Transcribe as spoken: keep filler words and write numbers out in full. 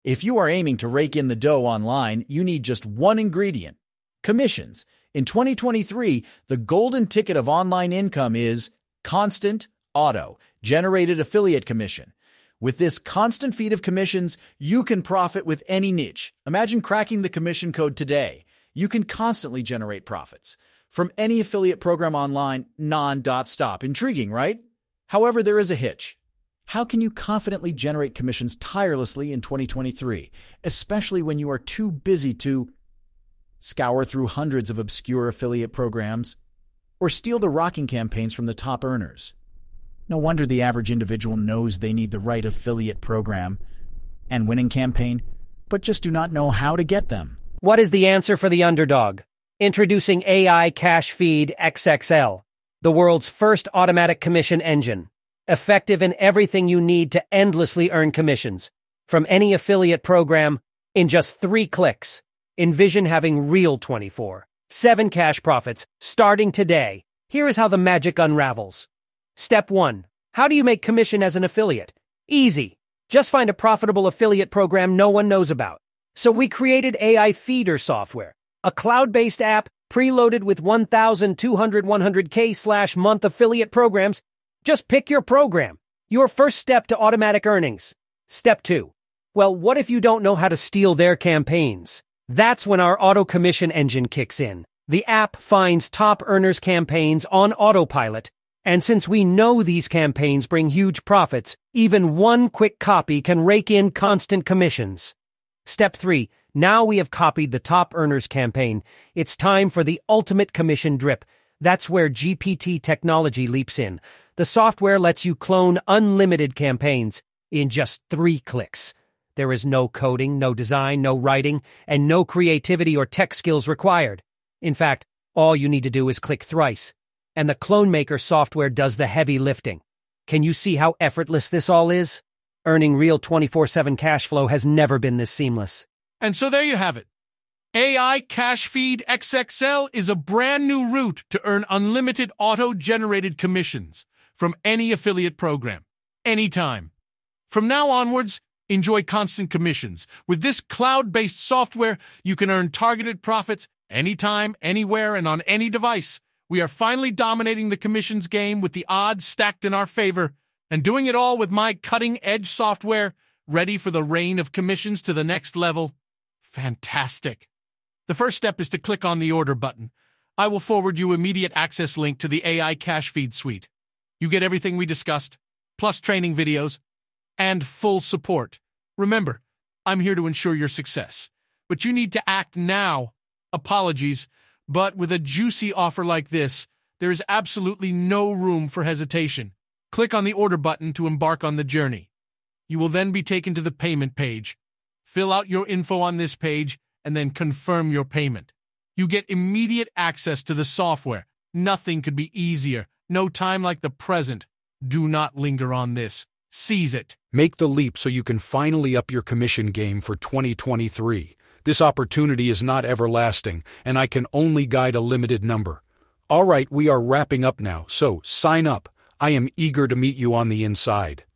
If you are aiming to rake in the dough online, you need just one ingredient: commissions. In twenty twenty-three, the golden ticket of online income is Constant Auto Generated Affiliate Commission. With this constant feed of commissions, you can profit with any niche. Imagine cracking the commission code today. You can constantly generate profits from any affiliate program online, non-stop. Intriguing, right? However, there is a hitch. How can you confidently generate commissions tirelessly in twenty twenty-three, especially when you are too busy to scour through hundreds of obscure affiliate programs or steal the rocking campaigns from the top earners? No wonder the average individual knows they need the right affiliate program and winning campaign, but just do not know how to get them. What is the answer for the underdog? Introducing A I Cash Feed X X L, the world's first automatic commission engine. Effective in everything you need to endlessly earn commissions from any affiliate program in just three clicks. Envision having real twenty-four seven cash profits starting today. Here is how the magic unravels. Step one. How do you make commission as an affiliate? Easy. Just find a profitable affiliate program no one knows about. So we created A I Feeder software, a cloud-based app preloaded with one thousand two hundred one hundred K slash month affiliate programs. Just pick your program. Your first step to automatic earnings. Step two. Well, what if you don't know how to steal their campaigns? That's when our auto commission engine kicks in. The app finds top earners' campaigns on autopilot, and since we know these campaigns bring huge profits, even one quick copy can rake in constant commissions. Step three. Now we have copied the top earners campaign. It's time for the ultimate commission drip. That's where G P T technology leaps in. The software lets you clone unlimited campaigns in just three clicks. There is no coding, no design, no writing, and no creativity or tech skills required. In fact, all you need to do is click thrice, and the Clone Maker software does the heavy lifting. Can you see how effortless this all is? Earning real twenty-four seven cash flow has never been this seamless. And so there you have it. A I Cash Feed X X L is a brand new route to earn unlimited auto-generated commissions from any affiliate program, anytime. From now onwards, enjoy constant commissions. With this cloud-based software, you can earn targeted profits anytime, anywhere, and on any device. We are finally dominating the commissions game with the odds stacked in our favor, and doing it all with my cutting-edge software, ready for the reign of commissions to the next level. Fantastic. The first step is to click on the order button. I will forward you immediate access link to the A I Cash Feed suite. You get everything we discussed, plus training videos, and full support. Remember, I'm here to ensure your success, but you need to act now. Apologies, but with a juicy offer like this, there is absolutely no room for hesitation. Click on the order button to embark on the journey. You will then be taken to the payment page. Fill out your info on this page and then confirm your payment. You get immediate access to the software. Nothing could be easier. No time like the present. Do not linger on this. Seize it. Make the leap so you can finally up your commission game for twenty twenty-three. This opportunity is not everlasting, and I can only guide a limited number. All right, we are wrapping up now, so sign up. I am eager to meet you on the inside.